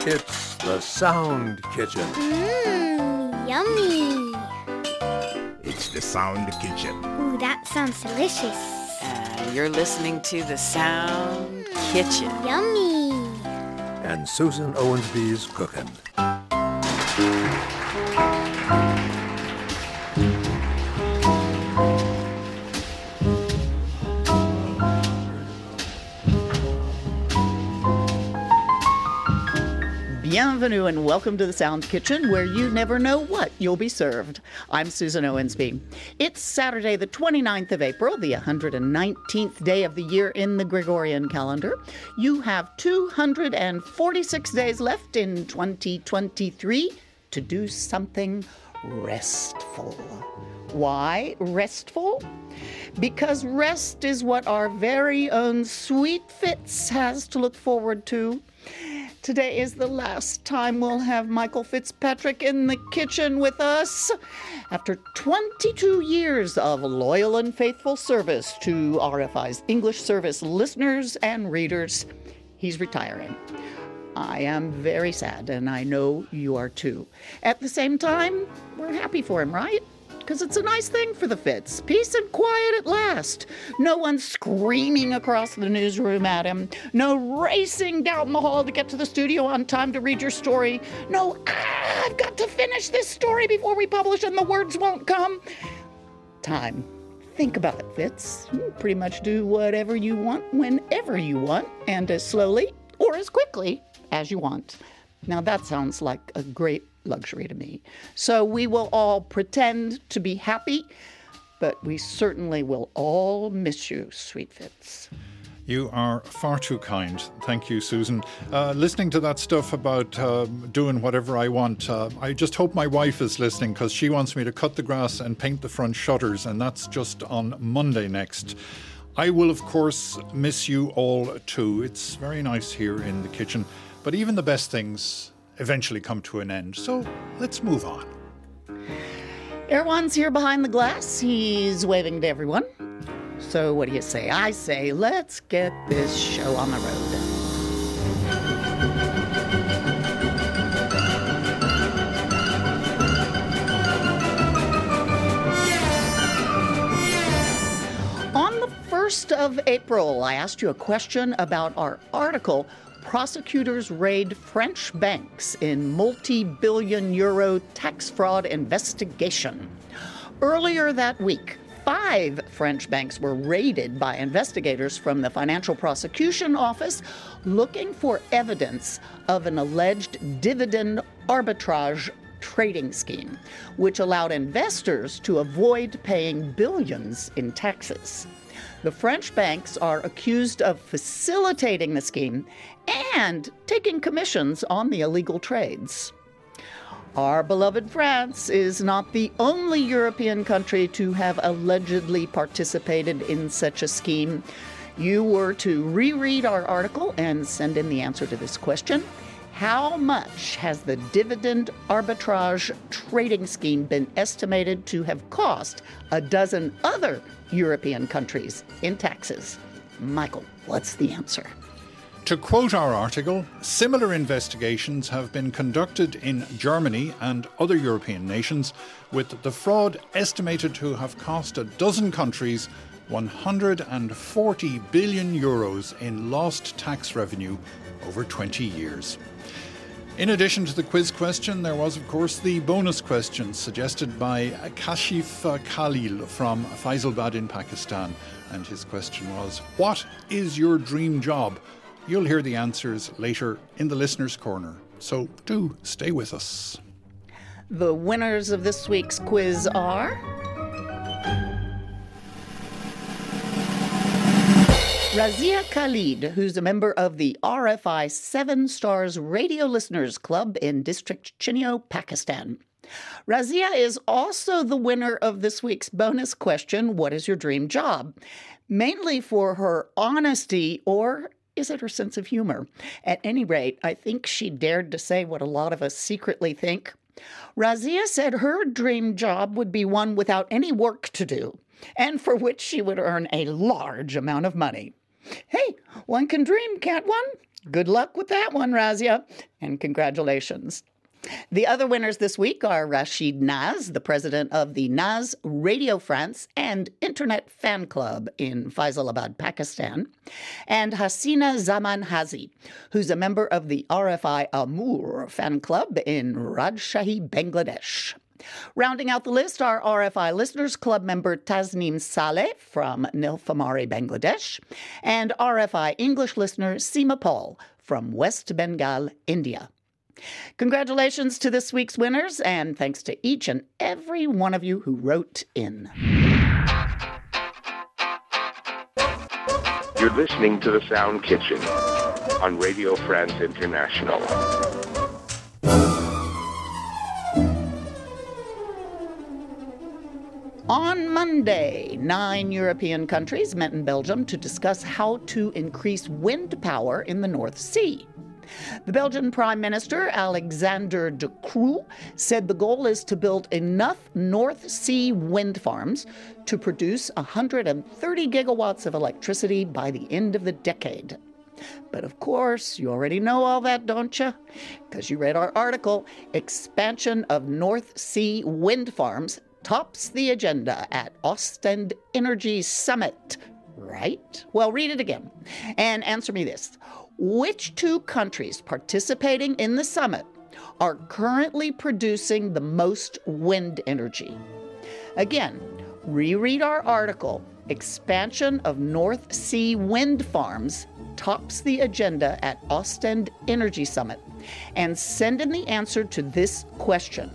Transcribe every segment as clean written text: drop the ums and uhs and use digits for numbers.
It's the Sound Kitchen. Yummy. It's the Sound Kitchen. Ooh, that sounds delicious. You're listening to the Sound Kitchen. Yummy. And Susan Owensby's cooking. Bienvenue and welcome to the Sound Kitchen, where you never know what you'll be served. I'm Susan Owensby. It's Saturday, the 29th of April, the 119th day of the year in the Gregorian calendar. You have 246 days left in 2023 to do something restful. Why restful? Because rest is what our very own Sweet Fitz has to look forward to. Today is the last time we'll have Michael Fitzpatrick in the kitchen with us. After 22 years of loyal and faithful service to RFI's English service listeners and readers, he's retiring. I am very sad, and I know you are too. At the same time, we're happy for him, right? Because it's a nice thing for the Fitz. Peace and quiet at last. No one screaming across the newsroom at him. No racing down the hall to get to the studio on time to read your story. No, I've got to finish this story before we publish and the words won't come. Time. Think about it, Fitz. You pretty much do whatever you want, whenever you want, and as slowly or as quickly as you want. Now that sounds like a great luxury to me. So we will all pretend to be happy, but we certainly will all miss you, Sweet Fitz. You are far too kind. Thank you, Susan. Listening to that stuff about doing whatever I want, I just hope my wife is listening, because she wants me to cut the grass and paint the front shutters, and that's just on Monday next. I will, of course, miss you all too. It's very nice here in the kitchen, but even the best things eventually come to an end. So let's move on. Erwan's here behind the glass. He's waving to everyone. So what do you say? I say, let's get this show on the road. On the 1st of April, I asked you a question about our article, Prosecutors Raid French Banks in Multi-Billion Euro Tax Fraud Investigation. Earlier that week, 5 French banks were raided by investigators from the Financial Prosecution Office looking for evidence of an alleged dividend arbitrage trading scheme, which allowed investors to avoid paying billions in taxes. The French banks are accused of facilitating the scheme and taking commissions on the illegal trades. Our beloved France is not the only European country to have allegedly participated in such a scheme. You were to reread our article and send in the answer to this question. How much has the dividend arbitrage trading scheme been estimated to have cost a dozen other European countries in taxes? Michael, what's the answer? To quote our article, similar investigations have been conducted in Germany and other European nations, with the fraud estimated to have cost a dozen countries 140 billion euros in lost tax revenue over 20 years. In addition to the quiz question, there was, of course, the bonus question suggested by Kashif Khalil from Faisalabad in Pakistan. And his question was, what is your dream job? You'll hear the answers later in the Listener's Corner. So do stay with us. The winners of this week's quiz are Razia Khalid, who's a member of the RFI 7 Stars Radio Listeners Club in District Chinio, Pakistan. Razia is also the winner of this week's bonus question, what is your dream job? Mainly for her honesty, or is it her sense of humor? At any rate, I think she dared to say what a lot of us secretly think. Razia said her dream job would be one without any work to do, and for which she would earn a large amount of money. Hey, one can dream, can't one? Good luck with that one, Razia, and congratulations. The other winners this week are Rashid Naz, the president of the Naz Radio France and Internet Fan Club in Faisalabad, Pakistan, and Hasina Zaman Hazi, who's a member of the RFI Amour Fan Club in Rajshahi, Bangladesh. Rounding out the list are RFI Listeners Club member Tasneem Saleh from Nilphamari, Bangladesh, and RFI English listener Seema Paul from West Bengal, India. Congratulations to this week's winners, and thanks to each and every one of you who wrote in. You're listening to The Sound Kitchen on Radio France International. On Monday, 9 European countries met in Belgium to discuss how to increase wind power in the North Sea. The Belgian Prime Minister, Alexander De Croo, said the goal is to build enough North Sea wind farms to produce 130 gigawatts of electricity by the end of the decade. But of course, you already know all that, don't you? Because you read our article, Expansion of North Sea Wind Farms Tops the Agenda at Ostend Energy Summit. Right? Well, read it again and answer me this. Which two countries participating in the summit are currently producing the most wind energy? Again, reread our article, Expansion of North Sea Wind Farms Tops the Agenda at Ostend Energy Summit, and send in the answer to this question.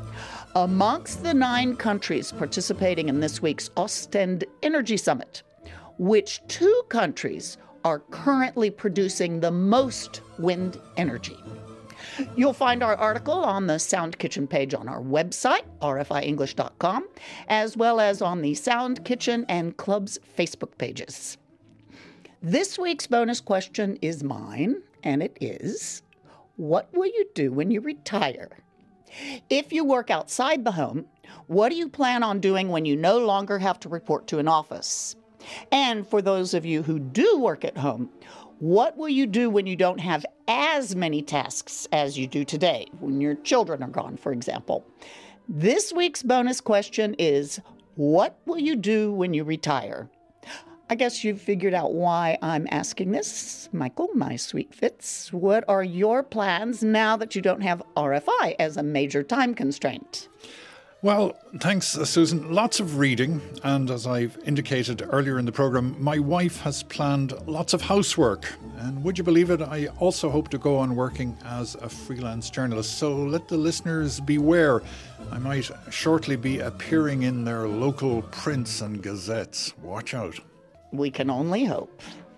Amongst the 9 countries participating in this week's Ostend Energy Summit, which two countries are currently producing the most wind energy? You'll find our article on the Sound Kitchen page on our website, rfienglish.com, as well as on the Sound Kitchen and Club's Facebook pages. This week's bonus question is mine, and it is, what will you do when you retire? If you work outside the home, what do you plan on doing when you no longer have to report to an office? And for those of you who do work at home, what will you do when you don't have as many tasks as you do today, when your children are gone, for example? This week's bonus question is, what will you do when you retire? I guess you've figured out why I'm asking this. Michael, my sweet Fitz, what are your plans now that you don't have RFI as a major time constraint? Well, thanks, Susan. Lots of reading, and as I've indicated earlier in the programme, my wife has planned lots of housework. And would you believe it, I also hope to go on working as a freelance journalist. So let the listeners beware. I might shortly be appearing in their local prints and gazettes. Watch out. We can only hope.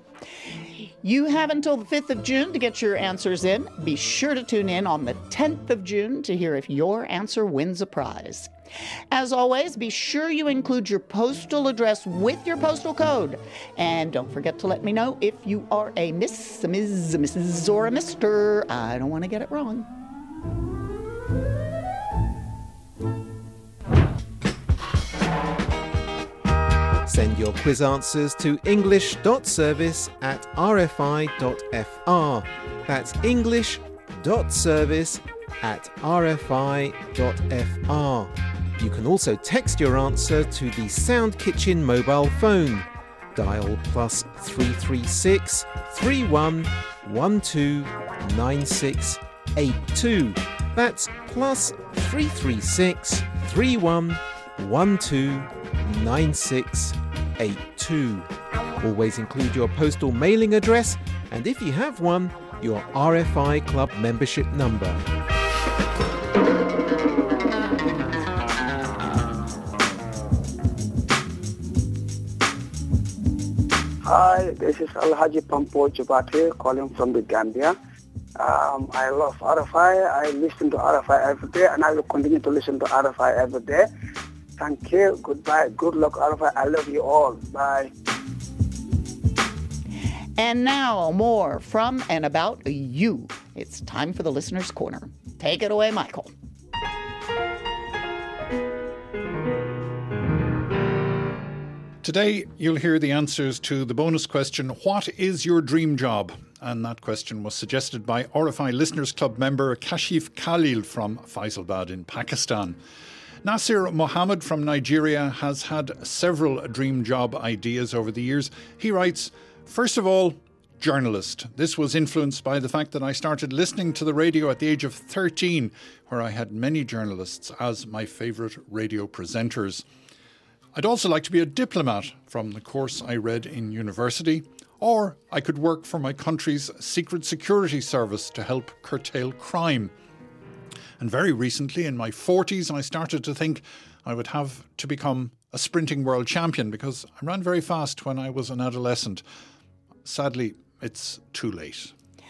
You have until the 5th of June to get your answers in. Be sure to tune in on the 10th of June to hear if your answer wins a prize. As always, be sure you include your postal address with your postal code. And don't forget to let me know if you are a Miss, a Ms., a Mrs., or a Mr. I don't want to get it wrong. Send your quiz answers to english.service@rfi.fr. That's english.service@rfi.fr. You can also text your answer to the Sound Kitchen mobile phone. Dial +336 31 12 9682. That's +336 31 12 9682. Always include your postal mailing address, and if you have one, your RFI Club membership number. Hi, this is Alhaji Pampo Jubate calling from the Gambia. I love RFI. I listen to RFI every day, and I will continue to listen to RFI every day. Thank you. Goodbye. Good luck, RFI. I love you all. Bye. And now more from and about you. It's time for the Listener's Corner. Take it away, Michael. Today, you'll hear the answers to the bonus question, what is your dream job? and that question was suggested by RFI Listeners Club member Kashif Khalil from Faisalabad in Pakistan. Nasir Mohammed from Nigeria has had several dream job ideas over the years. He writes, first of all, journalist. This was influenced by the fact that I started listening to the radio at the age of 13, where I had many journalists as my favourite radio presenters. I'd also like to be a diplomat from the course I read in university, or I could work for my country's secret security service to help curtail crime. And very recently, in my 40s, I started to think I would have to become a sprinting world champion because I ran very fast when I was an adolescent. Sadly, it's too late.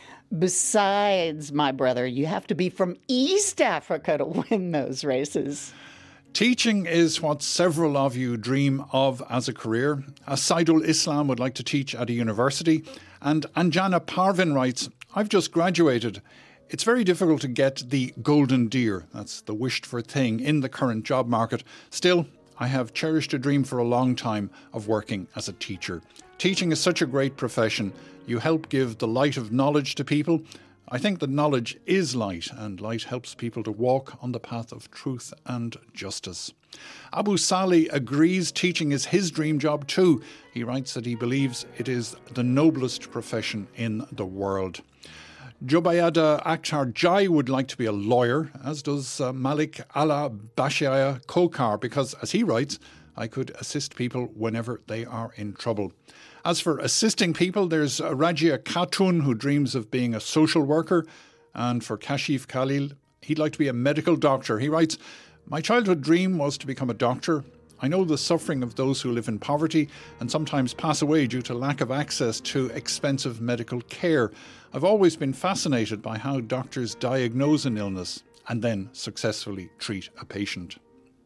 Besides, my brother, you have to be from East Africa to win those races. Teaching is what several of you dream of as a career. Saidul Islam would like to teach at a university. And Anjana Parvin writes, I've just graduated. It's very difficult to get the golden deer, that's the wished for thing, in the current job market. Still, I have cherished a dream for a long time of working as a teacher. Teaching is such a great profession. You help give the light of knowledge to people. I think that knowledge is light, and light helps people to walk on the path of truth and justice. Abu Salih agrees teaching is his dream job too. He writes that he believes it is the noblest profession in the world. Jubayada Akhtar Jai would like to be a lawyer, as does Malik Allah Bashaya Kokar, because, as he writes, I could assist people whenever they are in trouble. As for assisting people, there's Rajia Khatun, who dreams of being a social worker. And for Kashif Khalil, he'd like to be a medical doctor. He writes, my childhood dream was to become a doctor. I know the suffering of those who live in poverty and sometimes pass away due to lack of access to expensive medical care. I've always been fascinated by how doctors diagnose an illness and then successfully treat a patient.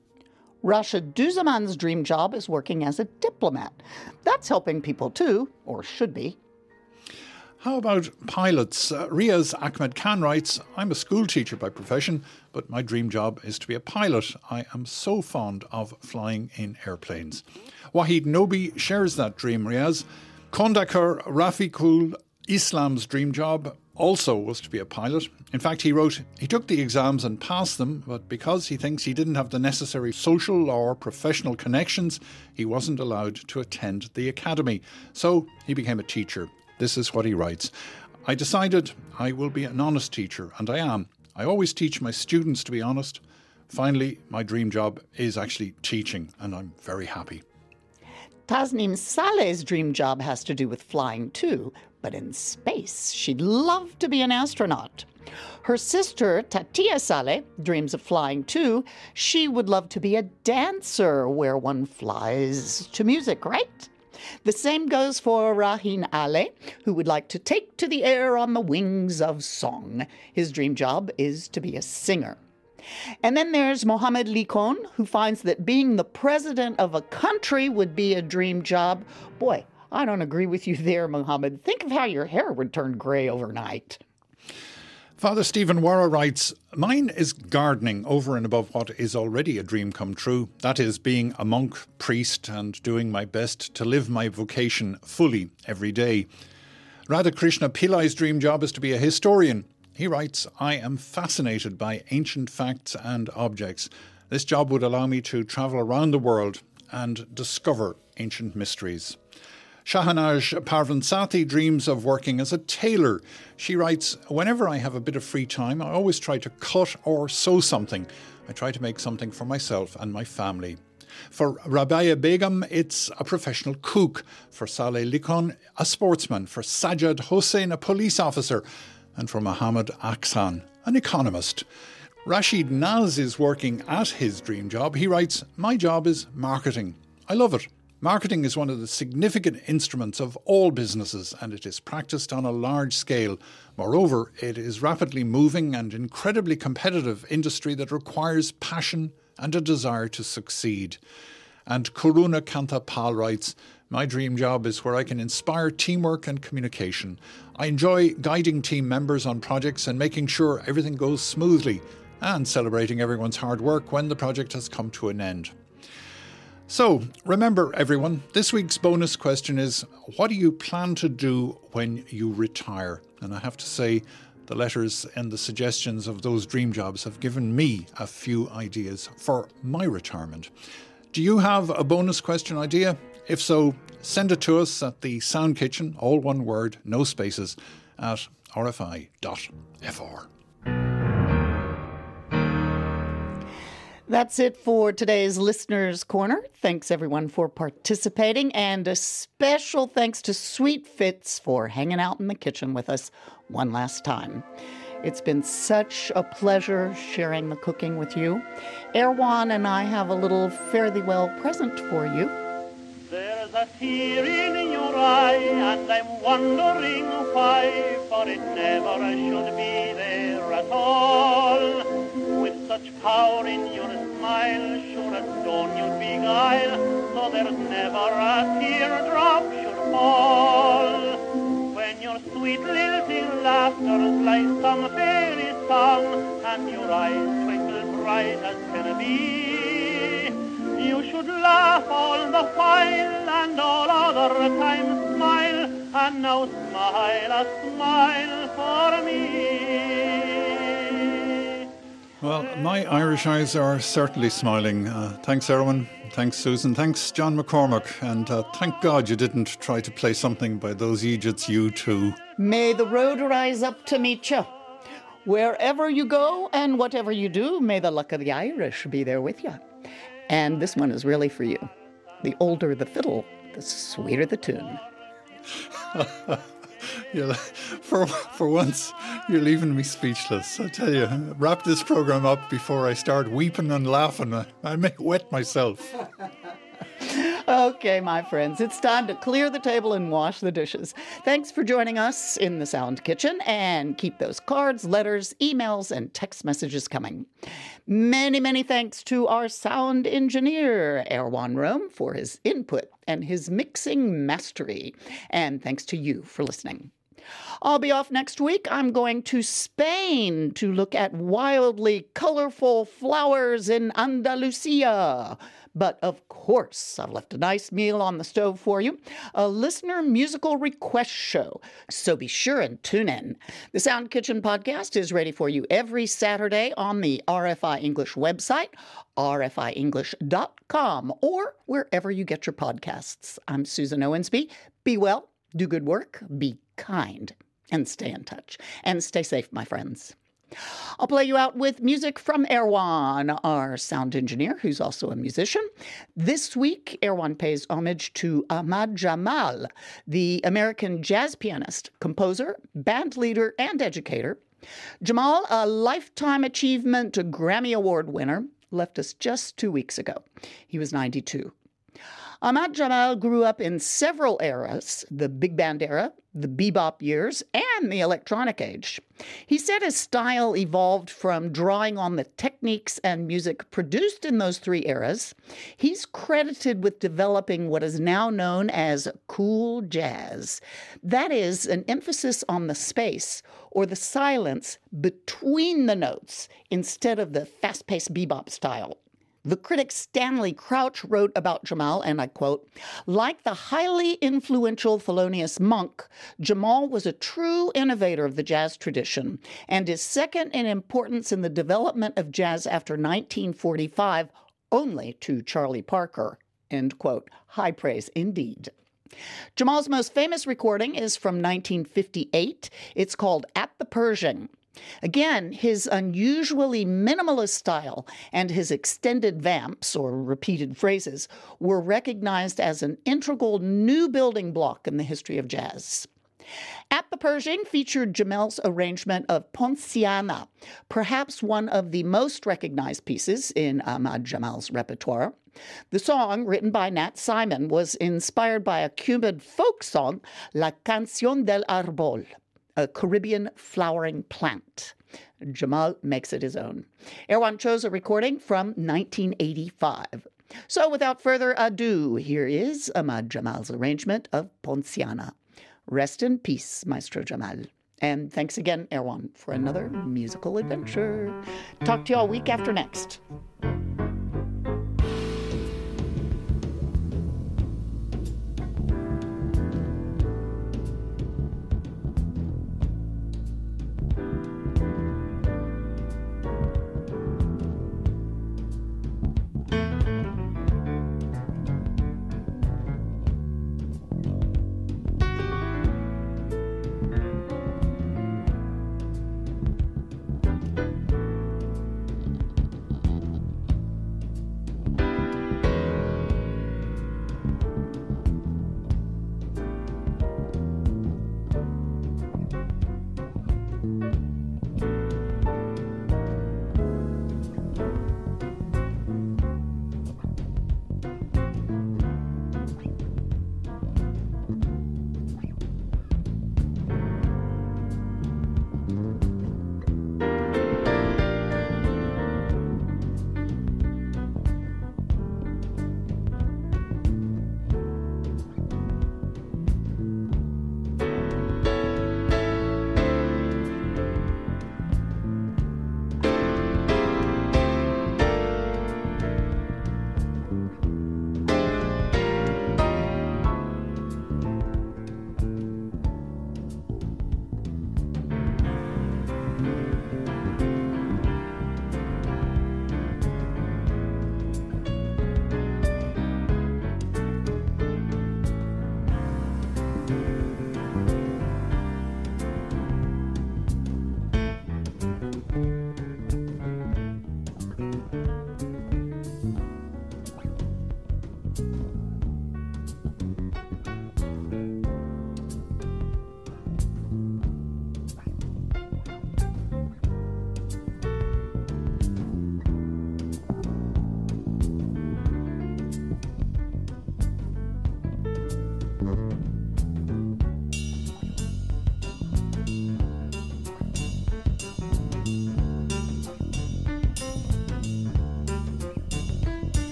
Rashid Duzaman's dream job is working as a diplomat. That's helping people too, or should be. How about pilots? Riaz Ahmed Khan writes, I'm a school teacher by profession, but my dream job is to be a pilot. I am so fond of flying in airplanes. Wahid Nobi shares that dream, Riaz. Kondakar Rafiqul Islam's dream job also was to be a pilot. In fact, he wrote, he took the exams and passed them, but because he thinks he didn't have the necessary social or professional connections, he wasn't allowed to attend the academy. So he became a teacher. This is what he writes. I decided I will be an honest teacher, and I am. I always teach my students to be honest. Finally, my dream job is actually teaching, and I'm very happy. Tasnim Saleh's dream job has to do with flying too, but in space. She'd love to be an astronaut. Her sister, Tatia Saleh, dreams of flying too. She would love to be a dancer where one flies to music, right? The same goes for Rahin Ale, who would like to take to the air on the wings of song. His dream job is to be a singer. And then there's Mohammed Likon, who finds that being the president of a country would be a dream job. Boy, I don't agree with you there, Mohammed. Think of how your hair would turn grey overnight. Father Stephen Warra writes, mine is gardening over and above what is already a dream come true. That is, being a monk, priest, and doing my best to live my vocation fully every day. Radhakrishna Pillai's dream job is to be a historian. He writes, I am fascinated by ancient facts and objects. This job would allow me to travel around the world and discover ancient mysteries. Shahanaj Parvansati dreams of working as a tailor. She writes, whenever I have a bit of free time, I always try to cut or sew something. I try to make something for myself and my family. For Rabia Begum, it's a professional cook. For Saleh Likon, a sportsman. For Sajad Hossein, a police officer. And for Mohammed Aksan, an economist. Rashid Naz is working at his dream job. He writes, my job is marketing. I love it. Marketing is one of the significant instruments of all businesses, and it is practiced on a large scale. Moreover, it is rapidly moving and incredibly competitive industry that requires passion and a desire to succeed. And Karuna Kanta Pal writes, my dream job is where I can inspire teamwork and communication. I enjoy guiding team members on projects and making sure everything goes smoothly and celebrating everyone's hard work when the project has come to an end. So, remember everyone, this week's bonus question is, what do you plan to do when you retire? And I have to say, the letters and the suggestions of those dream jobs have given me a few ideas for my retirement. Do you have a bonus question idea? If so, send it to us at the Sound Kitchen, all one word, no spaces, at rfi.fr. That's it for today's Listener's Corner. Thanks, everyone, for participating. And a special thanks to Sweet Fitz for hanging out in the kitchen with us one last time. It's been such a pleasure sharing the cooking with you. Erwan and I have a little fare thee well present for you. There's a tear in your eye, and I'm wondering why, for it never should be there at all. With such power in your smile, sure as stone you'll beguile, so there's never a teardrop should fall. When your sweet lilting laughter's like some fairy song, and your eyes twinkle bright as can be, you should laugh all the while, and all other times smile, and now smile a smile for me. Well, my Irish eyes are certainly smiling. Thanks, Erwan. Thanks, Susan. Thanks, John McCormack. And thank God you didn't try to play something by those Egypts U2. May the road rise up to meet you. Wherever you go and whatever you do, may the luck of the Irish be there with you. And this one is really for you. The older the fiddle, the sweeter the tune. Yeah, for once, you're leaving me speechless. I tell you, wrap this program up before I start weeping and laughing. I may wet myself. Okay, my friends, it's time to clear the table and wash the dishes. Thanks for joining us in the Sound Kitchen, and keep those cards, letters, emails, and text messages coming. Many, many thanks to our sound engineer, Erwan Rome, for his input and his mixing mastery. And thanks to you for listening. I'll be off next week. I'm going to Spain to look at wildly colorful flowers in Andalusia. But of course, I've left a nice meal on the stove for you, a listener musical request show. So be sure and tune in. The Sound Kitchen podcast is ready for you every Saturday on the RFI English website, rfienglish.com, or wherever you get your podcasts. I'm Susan Owensby. Be well, do good work, be kind, and stay in touch. And stay safe, my friends. I'll play you out with music from Erwan, our sound engineer, who's also a musician. This week, Erwan pays homage to Ahmad Jamal, the American jazz pianist, composer, band leader, and educator. Jamal, a Lifetime Achievement Grammy Award winner, left us just 2 weeks ago. He was 92. Ahmad Jamal grew up in several eras, the big band era, the bebop years, and the electronic age. He said his style evolved from drawing on the techniques and music produced in those three eras. He's credited with developing what is now known as cool jazz. That is an emphasis on the space or the silence between the notes instead of the fast-paced bebop style. The critic Stanley Crouch wrote about Jamal, and I quote, "Like the highly influential Thelonious Monk, Jamal was a true innovator of the jazz tradition and is second in importance in the development of jazz after 1945 only to Charlie Parker." End quote. High praise indeed. Jamal's most famous recording is from 1958. It's called At the Pershing. Again, his unusually minimalist style and his extended vamps, or repeated phrases, were recognized as an integral new building block in the history of jazz. At the Pershing featured Jamal's arrangement of Ponciana, perhaps one of the most recognized pieces in Ahmad Jamal's repertoire. The song, written by Nat Simon, was inspired by a Cuban folk song, La Canción del Árbol, a Caribbean flowering plant. Jamal makes it his own. Erwan chose a recording from 1985. So without further ado, here is Ahmad Jamal's arrangement of Ponciana. Rest in peace, Maestro Jamal. And thanks again, Erwan, for another musical adventure. Talk to you all week after next.